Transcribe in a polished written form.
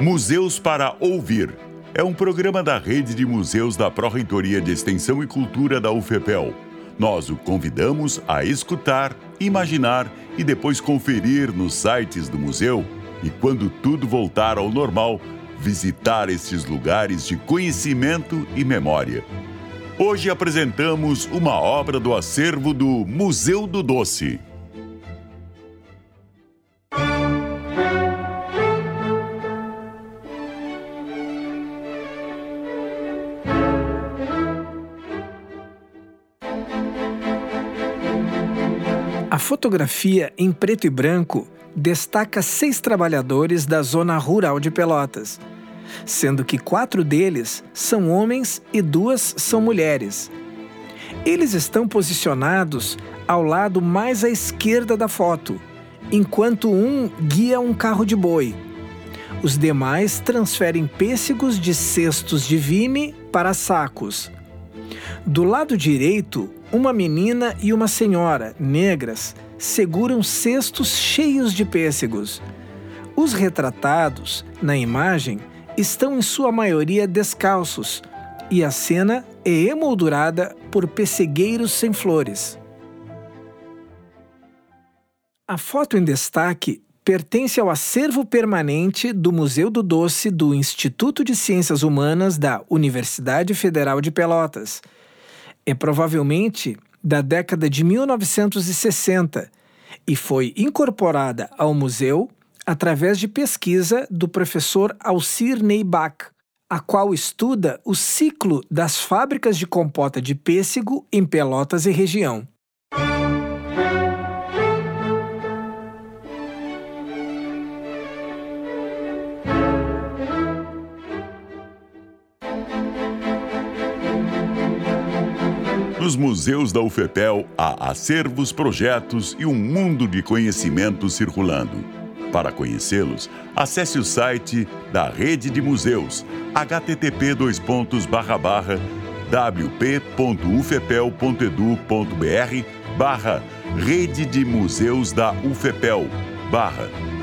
Museus para Ouvir. É um programa da Rede de Museus da Pró-Reitoria de Extensão e Cultura da UFPEL. Nós o convidamos a escutar, imaginar e depois conferir nos sites do museu e, quando tudo voltar ao normal, visitar estes lugares de conhecimento e memória. Hoje apresentamos uma obra do acervo do Museu do Doce. A fotografia em preto e branco destaca 6 trabalhadores da zona rural de Pelotas, sendo que 4 deles são homens e 2 são mulheres. Eles estão posicionados ao lado mais à esquerda da foto, enquanto um guia um carro de boi. Os demais transferem pêssegos de cestos de vime para sacos. Do lado direito, uma menina e uma senhora, negras, seguram cestos cheios de pêssegos. Os retratados, na imagem, estão em sua maioria descalços, e a cena é emoldurada por pessegueiros sem flores. A foto em destaque pertence ao acervo permanente do Museu do Doce do Instituto de Ciências Humanas da Universidade Federal de Pelotas. É provavelmente da década de 1960 e foi incorporada ao museu através de pesquisa do professor Alcir Ney Bach, a qual estuda o ciclo das fábricas de compota de pêssego em Pelotas e região. Nos museus da UFPEL há acervos, projetos e um mundo de conhecimento circulando. Para conhecê-los, acesse o site da Rede de Museus, http://wp.ufpel.edu.br/Rede de Museus da UFPEL/